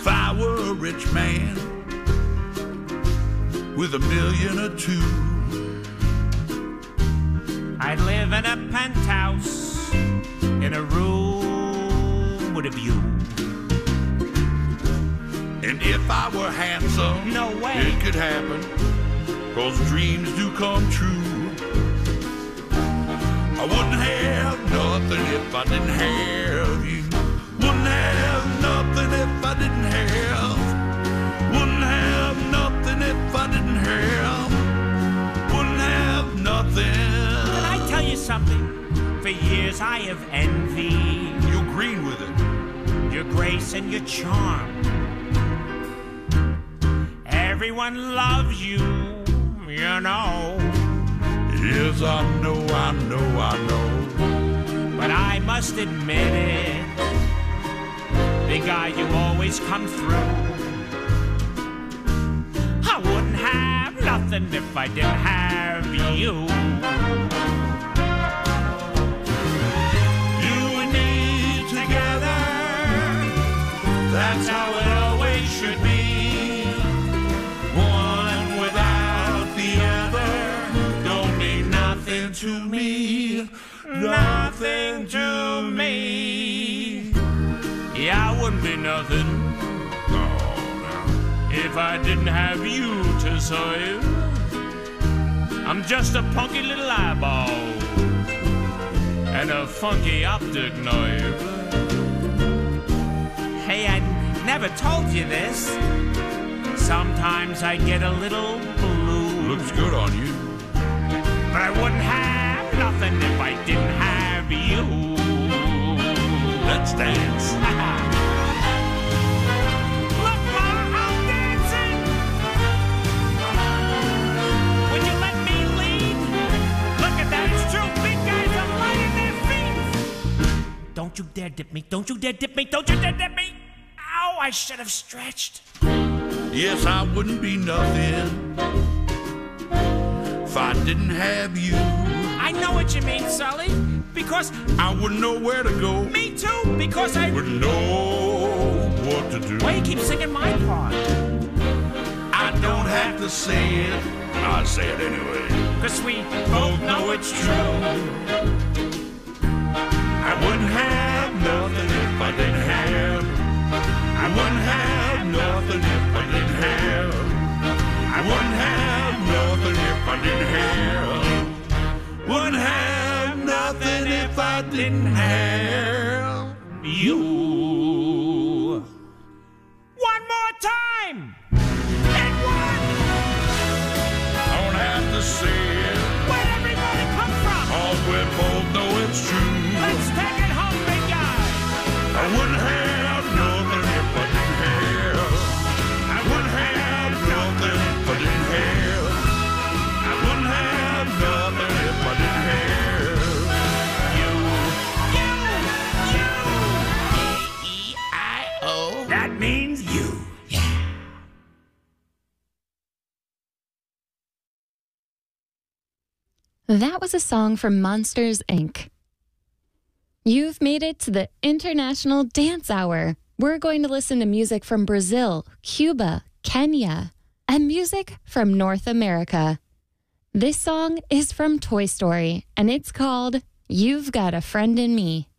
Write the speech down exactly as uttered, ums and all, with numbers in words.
If I were a rich man with a million or two, I'd live in a penthouse in a room with a view. And if I were handsome, no way it could happen, 'cause dreams do come true. I wouldn't have nothing if I didn't have you. Wouldn't have nothing if I didn't have. Wouldn't have nothing if I didn't have. Wouldn't have nothing. Can I tell you something? For years I have envied. You green with it. Your grace and your charm. Everyone loves you, you know. Yes, I know, I know, I know. But I must admit it, the guy you always come through. I wouldn't have nothing if I didn't have you. You and me together, that's how it always should be. One without the other don't mean nothing to me, nothing to me. Yeah, I wouldn't be nothing, no, no, if I didn't have you to serve. I'm just a punky little eyeball and a funky optic nerve. Hey, I never told you this. Sometimes I get a little blue. Looks good on you. But I wouldn't have nothing if I didn't have you. Let's dance. Look, Ma, I'm dancing. Would you let me lead? Look at that, it's true. Big guys are lighting their feet. Don't you dare dip me. Don't you dare dip me. Don't you dare dip me. Ow, I should have stretched. Yes, I wouldn't be nothing if I didn't have you. I know what you mean, Sully, because I wouldn't know where to go. Me too, because I wouldn't know what to do. Why you keep singing my part? I don't have to say it, I say it anyway, 'cause we both know it's true. I wouldn't have nothing if I didn't have. I wouldn't have nothing if I didn't have. I wouldn't have nothing if I didn't have. Wouldn't have nothing if I didn't have you. One more time. And one. I don't have to say it. Where'd everybody come from? All we both know it's true. Let's take it home, big guy. I wouldn't have nothing if I didn't have. I wouldn't have nothing if I didn't have. I wouldn't have nothing if I didn't have you. You, you. A E I O. That means you. Yeah. That was a song from Monsters, Incorporated. You've made it to the International Dance Hour. We're going to listen to music from Brazil, Cuba, Kenya, and music from North America. This song is from Toy Story, and it's called You've Got a Friend in Me.